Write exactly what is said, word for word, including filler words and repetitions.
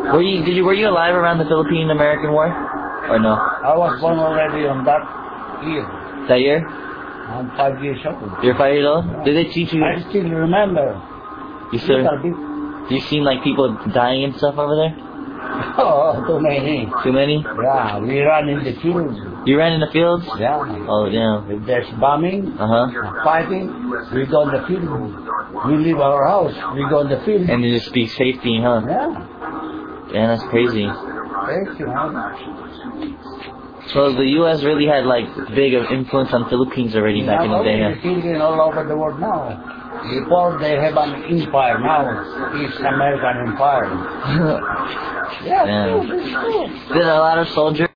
Were you, did you, were you alive around the Philippine-American War? Or no? I was born already on that year. That year? I'm five years old. You're five years old? Did they teach you? I still remember. You still? Little bit. You seen like people dying and stuff over there? Oh, too many. Too many? Yeah, we run in the fields. You ran in the fields? Yeah. Oh, damn. If there's bombing, Uh-huh. fighting, we go in the field. We leave our house, we go in the field. And you just be safety, huh? Yeah. Man, that's crazy. Crazy, man. So the U S really had like big of influence on Philippines already back in the day. Now, Philippines all over the world now. Before they have an empire now, East American Empire. Yeah, Yeah. it's true, it's true. Did a lot of soldiers